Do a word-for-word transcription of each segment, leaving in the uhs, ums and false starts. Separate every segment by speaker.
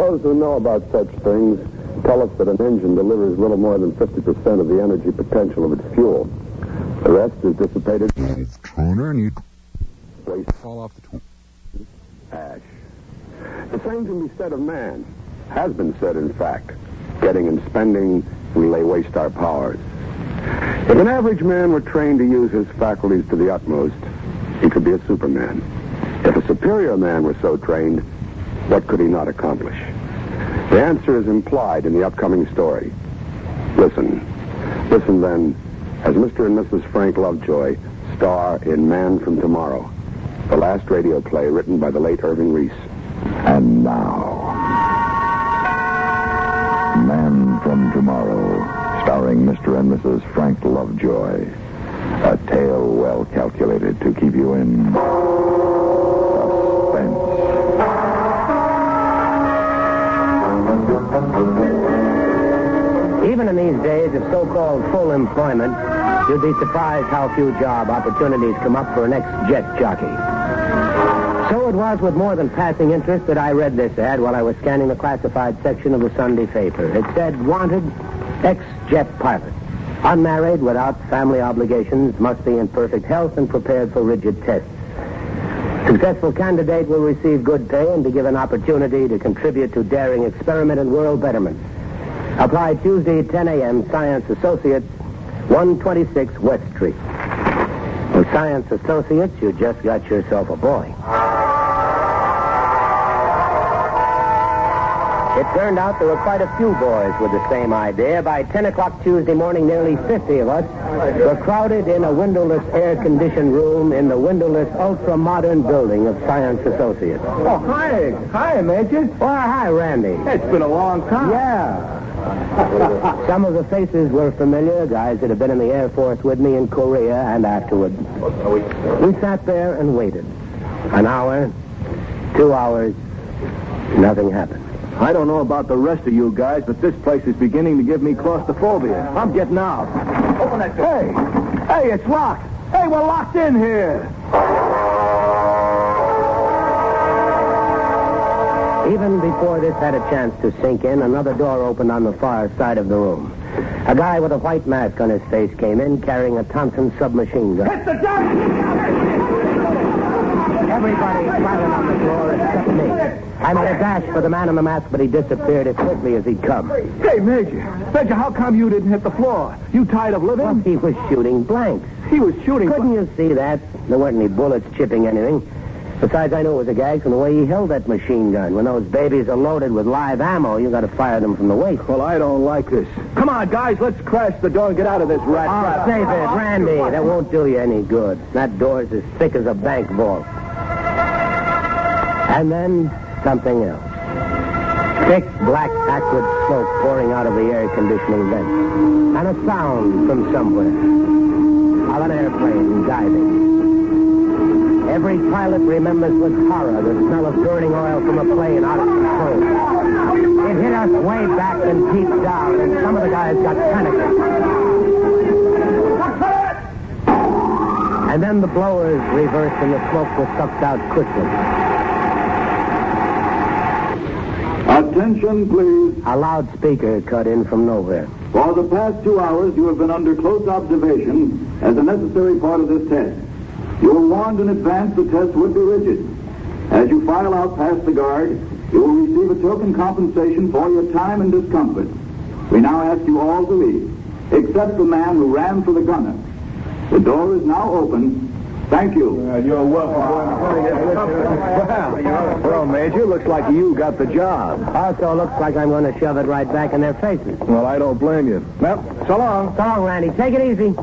Speaker 1: Those who know about such things tell us that an engine delivers little more than fifty percent of the energy potential of its fuel. The rest is dissipated.
Speaker 2: It's toner and you
Speaker 1: waste
Speaker 2: fall off the tool.
Speaker 1: Ash. The same can be said of man. Has been said, in fact. Getting and spending, we lay waste our powers. If an average man were trained to use his faculties to the utmost, he could be a superman. If a superior man were so trained, what could he not accomplish? The answer is implied in the upcoming story. Listen. Listen, then, as Mister and Missus Frank Lovejoy star in Man from Tomorrow, the last radio play written by the late Irving Reese. And now, Man from Tomorrow, starring Mister and Missus Frank Lovejoy. A tale well calculated to keep you in suspense.
Speaker 3: Even in these days of so-called full employment, you'd be surprised how few job opportunities come up for an ex-jet jockey. So it was with more than passing interest that I read this ad while I was scanning the classified section of the Sunday paper. It said, wanted, ex-jet pilot. Unmarried, without family obligations, must be in perfect health and prepared for rigid tests. Successful candidate will receive good pay and be given opportunity to contribute to daring experiment and world betterment. Apply Tuesday, ten a.m., Science Associates, one twenty-six West Street. With Science Associates, you just got yourself a boy. It turned out there were quite a few boys with the same idea. By ten o'clock Tuesday morning, nearly fifty of us were crowded in a windowless, air-conditioned room in the windowless, ultra-modern building of Science Associates.
Speaker 4: Oh, hi. Hi, Major.
Speaker 3: Well, hi, Randy.
Speaker 4: It's been a long time.
Speaker 3: Yeah. Some of the faces were familiar, guys that had been in the Air Force with me in Korea and afterward. We sat there and waited. An hour, two hours, nothing happened.
Speaker 4: I don't know about the rest of you guys, but this place is beginning to give me claustrophobia. I'm getting out. Open that door. Hey, hey, it's locked. Hey, we're locked in here.
Speaker 3: Even before this had a chance to sink in, another door opened on the far side of the room. A guy with a white mask on his face came in carrying a Thompson submachine gun.
Speaker 4: Hit the gun!
Speaker 3: Everybody silent on the floor except me. I made a dash for the man in the mask, but he disappeared as quickly as he'd come.
Speaker 4: Hey, Major. Major, how come you didn't hit the floor? You tired of living?
Speaker 3: Well, he was shooting blanks.
Speaker 4: He was shooting...
Speaker 3: Couldn't you see that? There weren't any bullets chipping anything. Besides, I knew it was a gag from the way he held that machine gun. When those babies are loaded with live ammo, you got to fire them from the waist.
Speaker 4: Well, I don't like this. Come on, guys, let's crash the door and get out of this rat trap.
Speaker 3: Oh, save it, Randy. That won't do you any good. That door's as thick as a bank vault. And then something else. Thick, black, acrid smoke pouring out of the air conditioning vent. And a sound from somewhere. Of an airplane diving. Every pilot remembers with horror the smell of burning oil from a plane out of control. It hit us way back and deep down, and some of the guys got panicky. And then the blowers reversed and the smoke was sucked out quickly.
Speaker 5: Attention, please.
Speaker 3: A loudspeaker cut in from nowhere.
Speaker 5: For the past two hours, you have been under close observation as a necessary part of this test. You were warned in advance the test would be rigid. As you file out past the guard, you will receive a token compensation for your time and discomfort. We now ask you all to leave, except the man who ran for the gunner. The door is now open. Thank you.
Speaker 4: Uh, you're welcome. Well, well, Major, looks like you got the job.
Speaker 3: Also looks like I'm going to shove it right back in their faces.
Speaker 4: Well, I don't blame you. Well, so long.
Speaker 3: So long, Randy. Take it easy.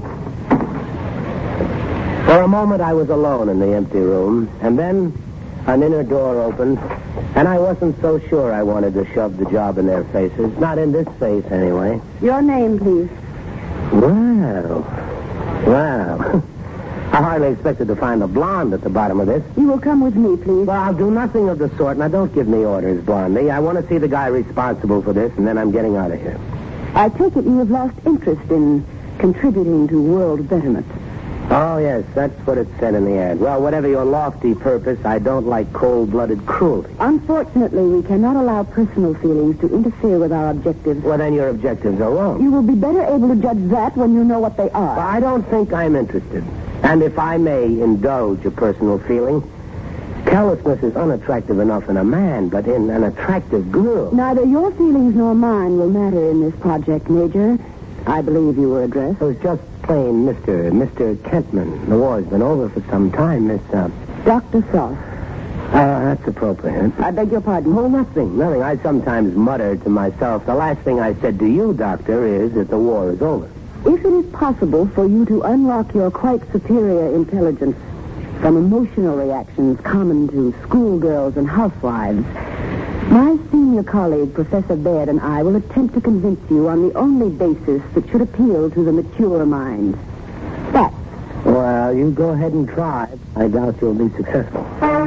Speaker 3: For a moment, I was alone in the empty room, and then an inner door opened, and I wasn't so sure I wanted to shove the job in their faces. Not in this face, anyway.
Speaker 6: Your name, please.
Speaker 3: Well, well. I hardly expected to find a blonde at the bottom of this.
Speaker 6: You will come with me, please.
Speaker 3: Well, I'll do nothing of the sort. Now, don't give me orders, Blondie. I want to see the guy responsible for this, and then I'm getting out of here.
Speaker 6: I take it you have lost interest in contributing to world betterment.
Speaker 3: Oh, yes, that's what it said in the ad. Well, whatever your lofty purpose, I don't like cold-blooded cruelty.
Speaker 6: Unfortunately, we cannot allow personal feelings to interfere with our objectives.
Speaker 3: Well, then your objectives are wrong.
Speaker 6: You will be better able to judge that when you know what they are.
Speaker 3: I don't think I'm interested. And if I may indulge a personal feeling, callousness is unattractive enough in a man, but in an attractive girl.
Speaker 6: Neither your feelings nor mine will matter in this project, Major. I believe you were addressed.
Speaker 3: It was just plain Mister Mister Kentman. The war's been over for some time, Miss, uh...
Speaker 6: Doctor Frost.
Speaker 3: Uh, that's appropriate.
Speaker 6: I beg your pardon.
Speaker 3: Oh, nothing, nothing. I sometimes mutter to myself, the last thing I said to you, Doctor, is that the war is over.
Speaker 6: If it is possible for you to unlock your quite superior intelligence from emotional reactions common to schoolgirls and housewives, my senior colleague, Professor Baird, and I will attempt to convince you on the only basis that should appeal to the mature mind. Facts.
Speaker 3: Well, you go ahead and try. I doubt you'll be successful.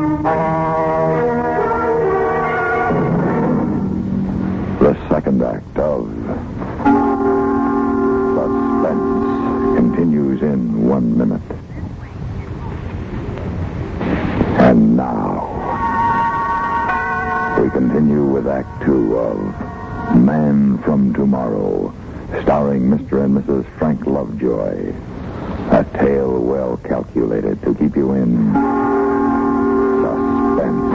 Speaker 1: The second act of Suspense continues in one minute. And now, we continue with Act Two of Man from Tomorrow, starring Mister and Missus Frank Lovejoy. A tale well calculated to keep you in suspense.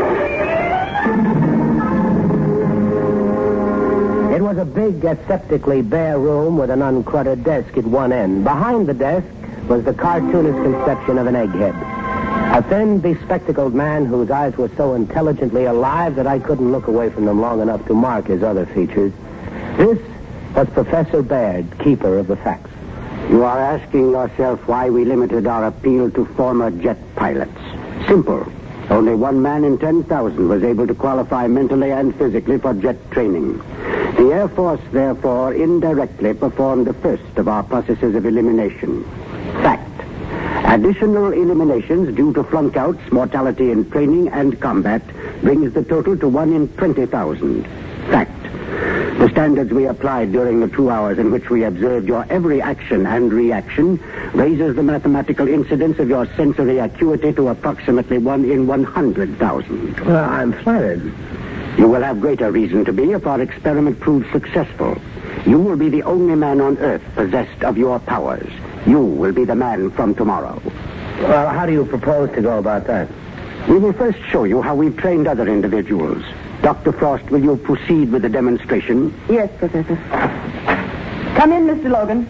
Speaker 3: It was a big, aseptically bare room with an uncluttered desk at one end. Behind the desk was the cartoonist conception of an egghead. A thin, bespectacled man whose eyes were so intelligently alive that I couldn't look away from them long enough to mark his other features. This was Professor Baird, keeper of the facts.
Speaker 2: You are asking yourself why we limited our appeal to former jet pilots. Simple. Only one man in ten thousand was able to qualify mentally and physically for jet training. The Air Force, therefore, indirectly performed the first of our processes of elimination. Fact. Additional eliminations due to flunkouts, mortality in training, and combat brings the total to one in twenty thousand. Fact. The standards we applied during the two hours in which we observed your every action and reaction raises the mathematical incidence of your sensory acuity to approximately one in one hundred thousand.
Speaker 3: Well, I'm flattered.
Speaker 2: You will have greater reason to be if our experiment proves successful. You will be the only man on Earth possessed of your powers. You will be the man from tomorrow.
Speaker 3: Well, how do you propose to go about that?
Speaker 2: We will first show you how we've trained other individuals. Doctor Frost, will you proceed with the demonstration?
Speaker 6: Yes, Professor. Come in, Mister Logan.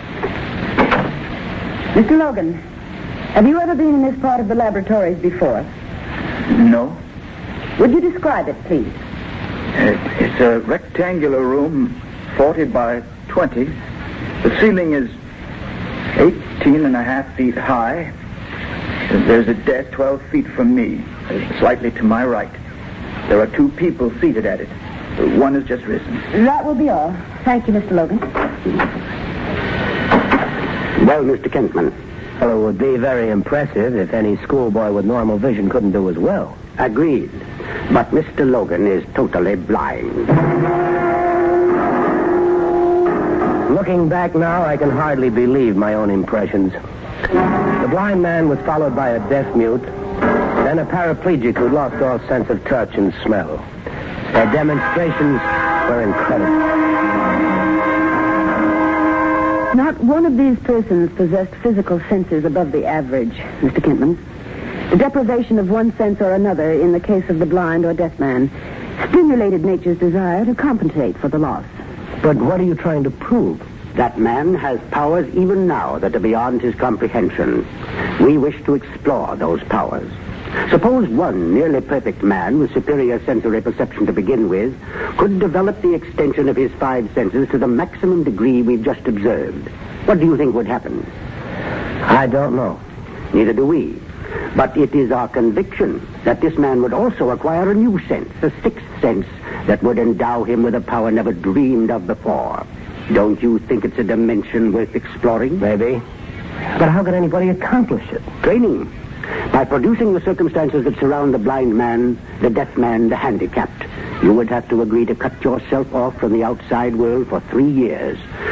Speaker 6: Mister Logan, have you ever been in this part of the laboratories before?
Speaker 4: No.
Speaker 6: Would you describe it, please?
Speaker 4: It, it's a rectangular room, forty by twenty. The ceiling is eighteen and a half feet high. There's a desk twelve feet from me, slightly to my right. There are two people seated at it. One has just risen.
Speaker 6: That will be all. Thank you, Mister Logan.
Speaker 2: Well, Mister Kentman.
Speaker 3: Well, it would be very impressive if any schoolboy with normal vision couldn't do as well.
Speaker 2: Agreed. But Mister Logan is totally blind.
Speaker 3: Looking back now, I can hardly believe my own impressions. The blind man was followed by a deaf mute, then a paraplegic who lost all sense of touch and smell. Their demonstrations were incredible.
Speaker 6: Not one of these persons possessed physical senses above the average, Mister Kentman. The deprivation of one sense or another in the case of the blind or deaf man stimulated nature's desire to compensate for the loss.
Speaker 3: But what are you trying to prove?
Speaker 2: That man has powers even now that are beyond his comprehension. We wish to explore those powers. Suppose one nearly perfect man with superior sensory perception to begin with could develop the extension of his five senses to the maximum degree we've just observed. What do you think would happen?
Speaker 3: I don't know.
Speaker 2: Neither do we. But it is our conviction that this man would also acquire a new sense, a sixth sense, that would endow him with a power never dreamed of before. Don't you think it's a dimension worth exploring?
Speaker 3: Maybe. But how could anybody accomplish it?
Speaker 2: Training. By producing the circumstances that surround the blind man, the deaf man, the handicapped. You would have to agree to cut yourself off from the outside world for three years.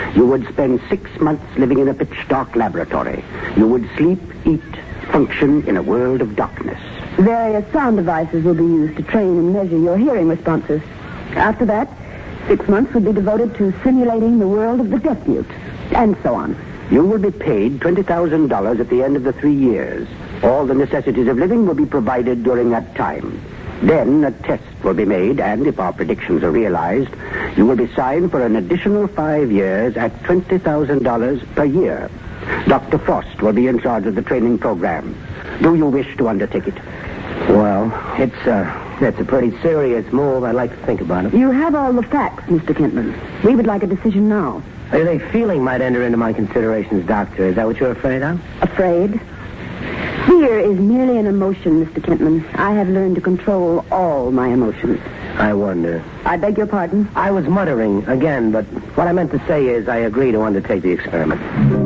Speaker 2: You would spend six months living in a pitch-dark laboratory. You would sleep, eat, function in a world of darkness.
Speaker 6: Various sound devices will be used to train and measure your hearing responses. After that, six months would be devoted to simulating the world of the deaf mute, and so on.
Speaker 2: You will be paid twenty thousand dollars at the end of the three years. All the necessities of living will be provided during that time. Then a test will be made, and if our predictions are realized, you will be signed for an additional five years at twenty thousand dollars per year. Doctor Frost will be in charge of the training program. Do you wish to undertake it?
Speaker 3: Well, it's, uh, it's a pretty serious move. I'd like to think about it.
Speaker 6: You have all the facts, Mister Kentman. We would like a decision now.
Speaker 3: I think feeling might enter into my considerations, Doctor. Is that what you're afraid of?
Speaker 6: Afraid? Fear is merely an emotion, Mister Kentman. I have learned to control all my emotions.
Speaker 3: I wonder.
Speaker 6: I beg your pardon?
Speaker 3: I was muttering again, but what I meant to say is I agree to undertake the experiment.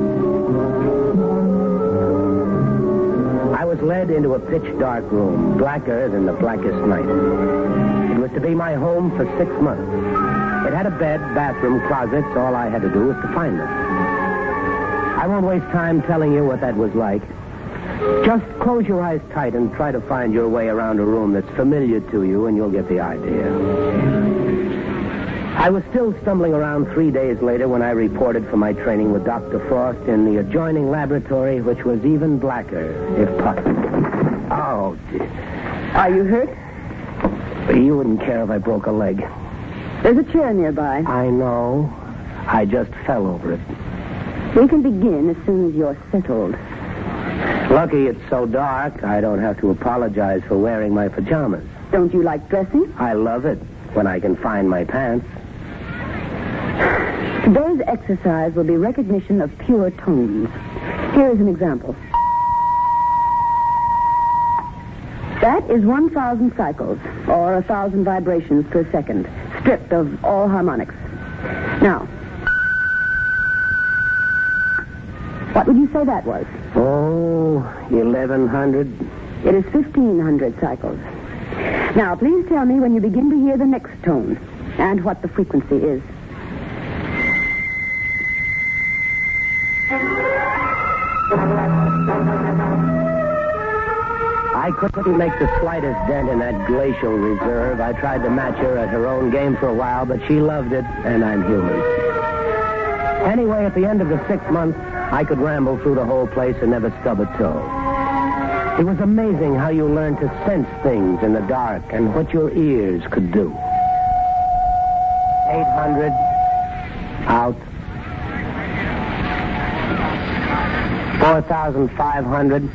Speaker 3: I was led into a pitch-dark room, blacker than the blackest night. It was to be my home for six months. It had a bed, bathroom, closets. All I had to do was to find them. I won't waste time telling you what that was like. Just close your eyes tight and try to find your way around a room that's familiar to you, and you'll get the idea. I was still stumbling around three days later when I reported for my training with Doctor Frost in the adjoining laboratory, which was even blacker, if possible. Oh, dear.
Speaker 6: Are you hurt?
Speaker 3: You wouldn't care if I broke a leg.
Speaker 6: There's a chair nearby.
Speaker 3: I know. I just fell over it.
Speaker 6: We can begin as soon as you're settled.
Speaker 3: Lucky it's so dark, I don't have to apologize for wearing my pajamas.
Speaker 6: Don't you like dressing?
Speaker 3: I love it when I can find my pants.
Speaker 6: Today's exercise will be recognition of pure tones. Here is an example. That is one thousand cycles, or one thousand vibrations per second, stripped of all harmonics. Now, what would you say that was?
Speaker 3: Oh, eleven hundred.
Speaker 6: It is fifteen hundred cycles. Now, please tell me when you begin to hear the next tone and what the frequency is.
Speaker 3: I couldn't make the slightest dent in that glacial reserve. I tried to match her at her own game for a while, but she loved it, and I'm human. Anyway, at the end of the six months, I could ramble through the whole place and never stub a toe. It was amazing how you learned to sense things in the dark and what your ears could do. eight hundred. Out. four thousand five hundred.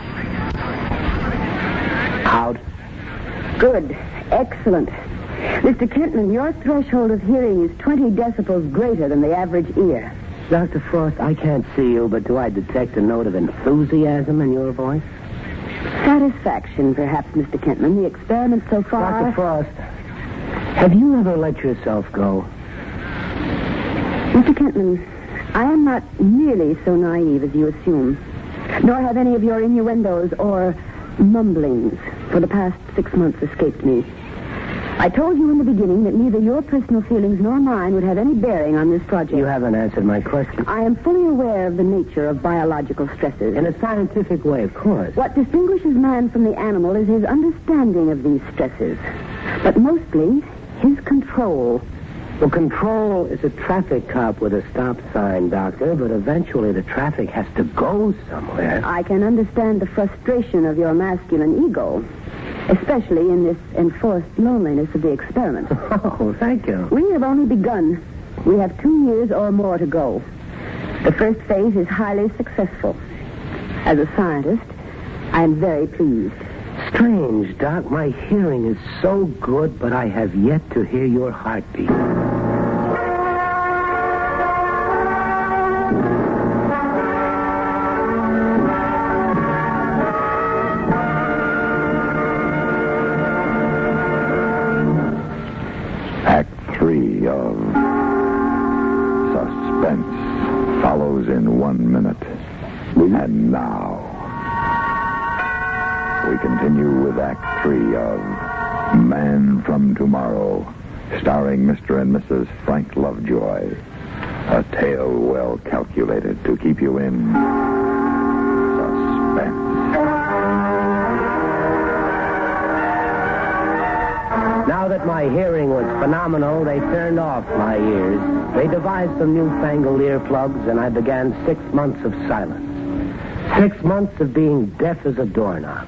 Speaker 3: Out.
Speaker 6: Good. Excellent. Mister Kentman, your threshold of hearing is twenty decibels greater than the average ear.
Speaker 3: Doctor Frost, I can't see you, but do I detect a note of enthusiasm in your voice?
Speaker 6: Satisfaction, perhaps, Mister Kentman. The experiment so far...
Speaker 3: Doctor Frost, have you ever let yourself go?
Speaker 6: Mister Kentman, I am not nearly so naive as you assume, nor have any of your innuendos or mumblings for the past six months escaped me. I told you in the beginning that neither your personal feelings nor mine would have any bearing on this project.
Speaker 3: You haven't answered my question.
Speaker 6: I am fully aware of the nature of biological stresses.
Speaker 3: In a scientific way, of course.
Speaker 6: What distinguishes man from the animal is his understanding of these stresses, but mostly his control.
Speaker 3: Well, control is a traffic cop with a stop sign, Doctor, but eventually the traffic has to go somewhere.
Speaker 6: I can understand the frustration of your masculine ego, especially in this enforced loneliness of the experiment.
Speaker 3: Oh, thank you.
Speaker 6: We have only begun. We have two years or more to go. The first phase is highly successful. As a scientist, I am very pleased.
Speaker 3: Strange, Doc. My hearing is so good, but I have yet to hear your heartbeat.
Speaker 1: Act three of Suspense follows in one minute. And now, we continue with Act three of Man from Tomorrow, starring Mister and Missus Frank Lovejoy.
Speaker 5: A tale well calculated to keep you in suspense.
Speaker 3: Now that my hearing was phenomenal, they turned off my ears. They devised some newfangled earplugs, and I began six months of silence. Six months of being deaf as a doorknob.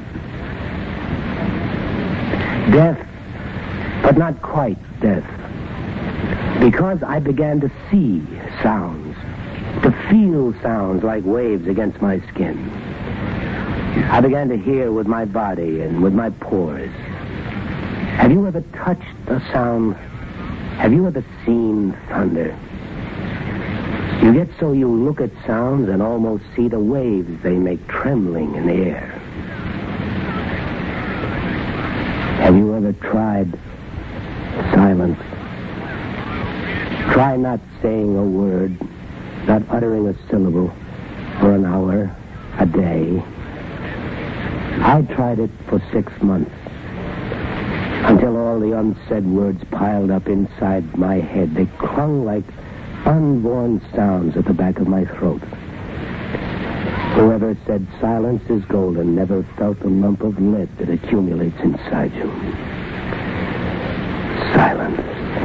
Speaker 3: Deaf, but not quite deaf. Because I began to see sounds, to feel sounds like waves against my skin. I began to hear with my body and with my pores. Have you ever touched a sound? Have you ever seen thunder? You get so you look at sounds and almost see the waves they make trembling in the air. Have you ever tried silence? Try not saying a word, not uttering a syllable for an hour, a day. I tried it for six months. Until all the unsaid words piled up inside my head. They clung like unborn sounds at the back of my throat. Whoever said silence is golden never felt the lump of lead that accumulates inside you. Silence.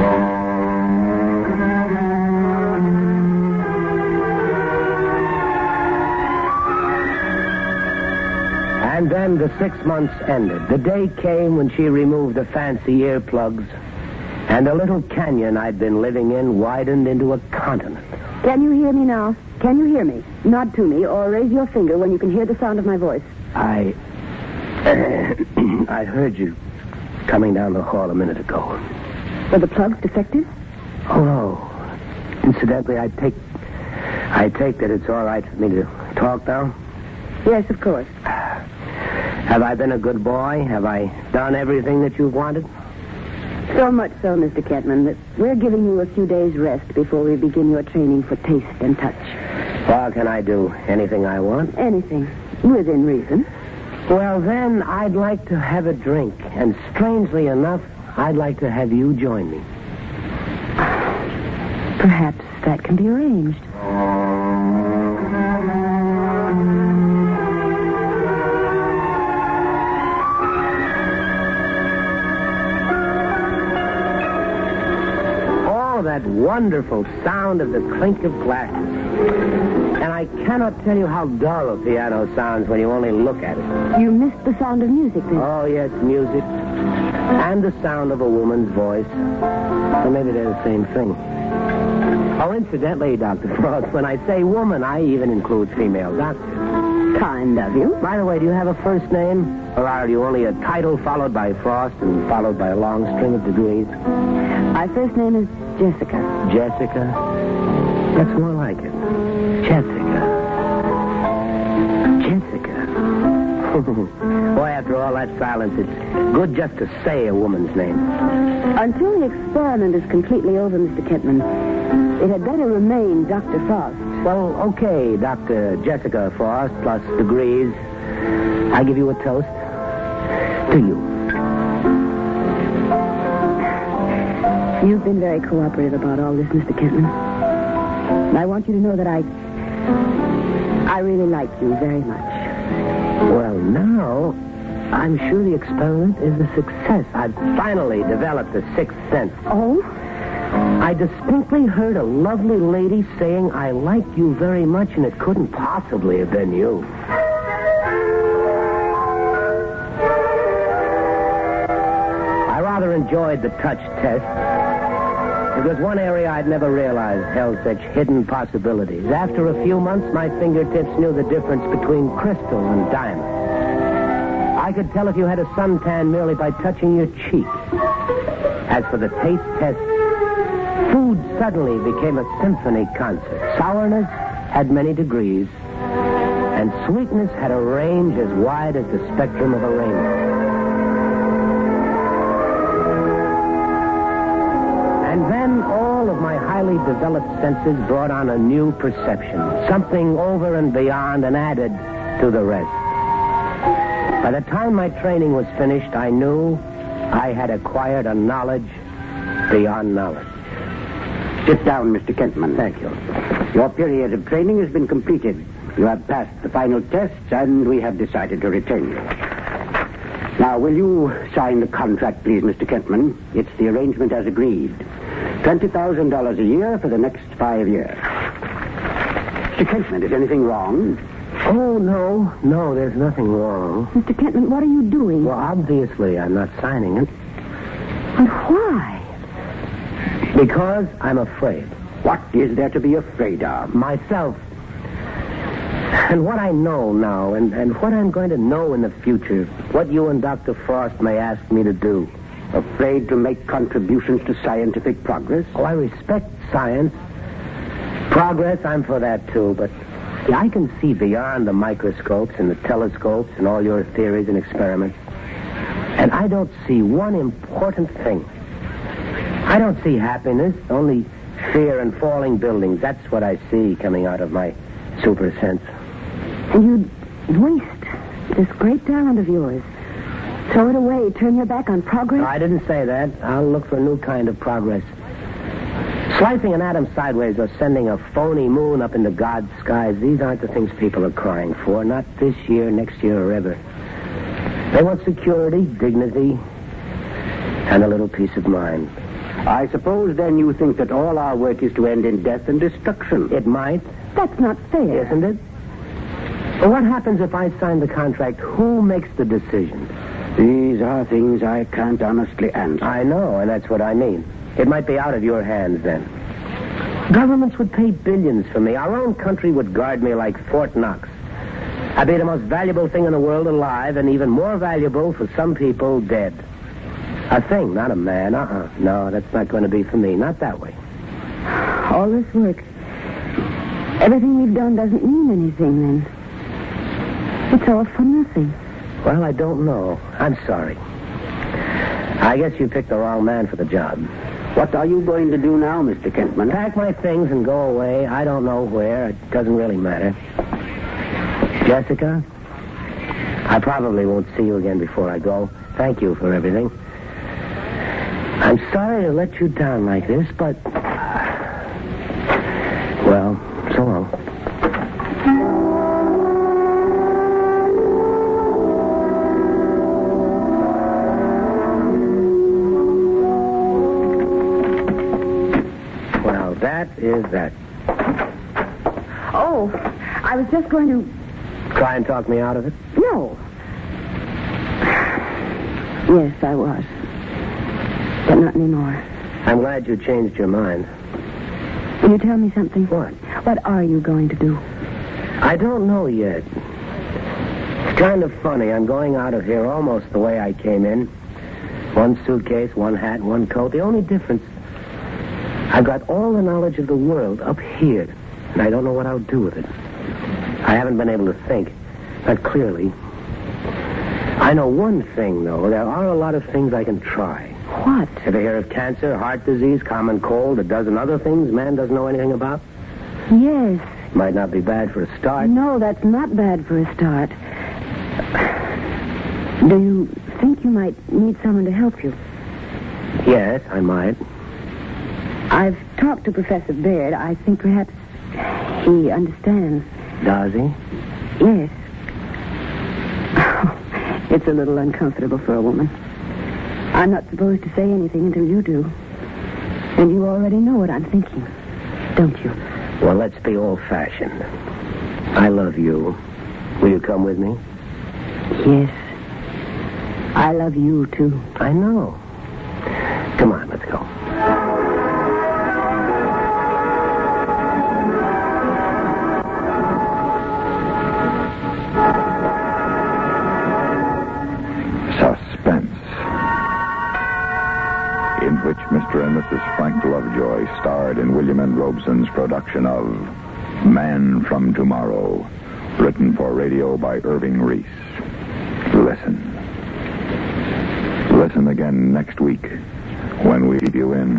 Speaker 3: And then the six months ended. The day came when she removed the fancy earplugs, and the little canyon I'd been living in widened into a continent.
Speaker 6: Can you hear me now? Can you hear me? Nod to me or raise your finger when you can hear the sound of my voice.
Speaker 3: I... I heard you coming down the hall a minute ago.
Speaker 6: Were the plugs defective?
Speaker 3: Oh, no. Incidentally, I take... I take that it's all right for me to talk now?
Speaker 6: Yes, of course.
Speaker 3: Have I been a good boy? Have I done everything that you've wanted?
Speaker 6: So much so, Mister Ketman, that we're giving you a few days' rest before we begin your training for taste and touch.
Speaker 3: Well, can I do anything I want?
Speaker 6: Anything, within reason.
Speaker 3: Well, then, I'd like to have a drink. And strangely enough, I'd like to have you join me.
Speaker 6: Perhaps that can be arranged.
Speaker 3: That wonderful sound of the clink of glasses. And I cannot tell you how dull a piano sounds when you only look at it.
Speaker 6: You missed the sound of music, then?
Speaker 3: Oh, yes, music. And the sound of a woman's voice. Or maybe they're the same thing. Oh, incidentally, Doctor Frost, when I say woman, I even include female doctors.
Speaker 6: Kind of you.
Speaker 3: By the way, do you have a first name? Or are you only a title followed by Frost and followed by a long string of degrees?
Speaker 6: My first name is Jessica.
Speaker 3: Jessica? That's more like it. Jessica. Jessica. Boy, after all that silence, it's good just to say a woman's name.
Speaker 6: Until the experiment is completely over, Mister Ketman, it had better remain Doctor Frost.
Speaker 3: Well, okay, Doctor Jessica Frost plus degrees. I give you a toast. To you.
Speaker 6: You've been very cooperative about all this, Mister Ketman. And I want you to know that I... I really like you very much.
Speaker 3: Well, now, I'm sure the experiment is a success. I've finally developed a sixth sense.
Speaker 6: Oh?
Speaker 3: I distinctly heard a lovely lady saying, I like you very much, and it couldn't possibly have been you. I rather enjoyed the touch test. It was one area I'd never realized held such hidden possibilities. After a few months, my fingertips knew the difference between crystal and diamond. I could tell if you had a suntan merely by touching your cheek. As for the taste test, food suddenly became a symphony concert. Sourness had many degrees, and sweetness had a range as wide as the spectrum of a rainbow. And then all of my highly developed senses brought on a new perception, something over and beyond and added to the rest. By the time my training was finished, I knew I had acquired a knowledge beyond knowledge.
Speaker 2: Sit down, Mister Kentman.
Speaker 3: Thank you.
Speaker 2: Your period of training has been completed. You have passed the final tests, and we have decided to retain you. Now, will you sign the contract, please, Mister Kentman? It's the arrangement as agreed. twenty thousand dollars a year for the next five years. Mister Kentman, is anything wrong?
Speaker 3: Oh, no. No, there's nothing wrong.
Speaker 6: Mister Kentman, what are you doing?
Speaker 3: Well, obviously, I'm not signing it.
Speaker 6: And why?
Speaker 3: Because I'm afraid.
Speaker 2: What is there to be afraid of?
Speaker 3: Myself. And what I know now, and, and what I'm going to know in the future, what you and Doctor Frost may ask me to do.
Speaker 2: Afraid to make contributions to scientific progress?
Speaker 3: Oh, I respect science. Progress, I'm for that, too, but see, I can see beyond the microscopes and the telescopes and all your theories and experiments. And I don't see one important thing. I don't see happiness, only fear and falling buildings. That's what I see coming out of my super sense.
Speaker 6: And you'd waste this great talent of yours. Throw it away, turn your back on progress?
Speaker 3: I didn't say that. I'll look for a new kind of progress. Slicing an atom sideways or sending a phony moon up into God's skies, these aren't the things people are crying for. Not this year, next year, or ever. They want security, dignity, and a little peace of mind.
Speaker 2: I suppose, then, you think that all our work is to end in death and destruction.
Speaker 3: It might.
Speaker 6: That's not fair.
Speaker 3: Isn't it? Well, what happens if I sign the contract? Who makes the decision?
Speaker 2: These are things I can't honestly answer.
Speaker 3: I know, and that's what I mean. It might be out of your hands, then. Governments would pay billions for me. Our own country would guard me like Fort Knox. I'd be the most valuable thing in the world alive, and even more valuable for some people dead. A thing, not a man. Uh-uh. No, that's not going to be for me. Not that way.
Speaker 6: All this work. Everything we've done doesn't mean anything, then. It's all for nothing.
Speaker 3: Well, I don't know. I'm sorry. I guess you picked the wrong man for the job.
Speaker 2: What are you going to do now, Mister Kentman?
Speaker 3: Pack my things and go away. I don't know where. It doesn't really matter. Jessica, I probably won't see you again before I go. Thank you for everything. I'm sorry to let you down like this, but... Well, so long. Well, that is that.
Speaker 6: Oh, I was just going to...
Speaker 3: Try and talk me out of it?
Speaker 6: No. Yes, I was. But not anymore.
Speaker 3: I'm glad you changed your mind.
Speaker 6: Will you tell me something?
Speaker 3: What?
Speaker 6: What are you going to do?
Speaker 3: I don't know yet. It's kind of funny. I'm going out of here almost the way I came in. One suitcase, one hat, one coat. The only difference, I've got all the knowledge of the world up here, and I don't know what I'll do with it. I haven't been able to think, not clearly. I know one thing, though. There are a lot of things I can try.
Speaker 6: What?
Speaker 3: Ever hear of cancer, heart disease, common cold, a dozen other things man doesn't know anything about?
Speaker 6: Yes.
Speaker 3: Might not be bad for a start.
Speaker 6: No, that's not bad for a start. Do you think you might need someone to help you?
Speaker 3: Yes, I might.
Speaker 6: I've talked to Professor Baird. I think perhaps he understands.
Speaker 3: Does he?
Speaker 6: Yes. It's a little uncomfortable for a woman. I'm not supposed to say anything until you do. And you already know what I'm thinking, don't you?
Speaker 3: Well, let's be old-fashioned. I love you. Will you come with me?
Speaker 6: Yes. I love you, too.
Speaker 3: I know. Come on, let's go.
Speaker 1: Suspense, in which Mister and Missus Frank Lovejoy starred in William N. Robeson's production of Man from Tomorrow, written for radio by Irving Reese. Listen. Listen again next week when we leave you in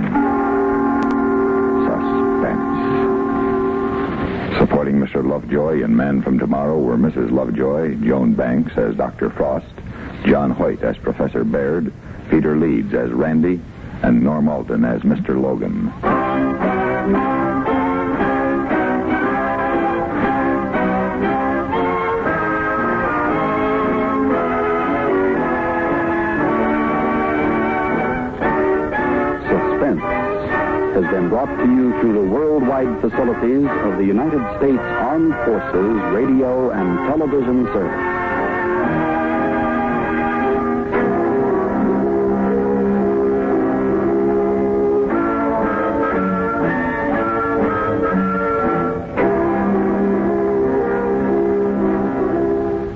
Speaker 1: suspense. Supporting Mister Lovejoy in Man from Tomorrow were Missus Lovejoy, Joan Banks as Doctor Frost, John Hoyt as Professor Baird, Peter Leeds as Randy, and Norm Alton as Mister Logan.
Speaker 7: Has been brought to you through the worldwide facilities of the United States Armed Forces Radio and Television Service.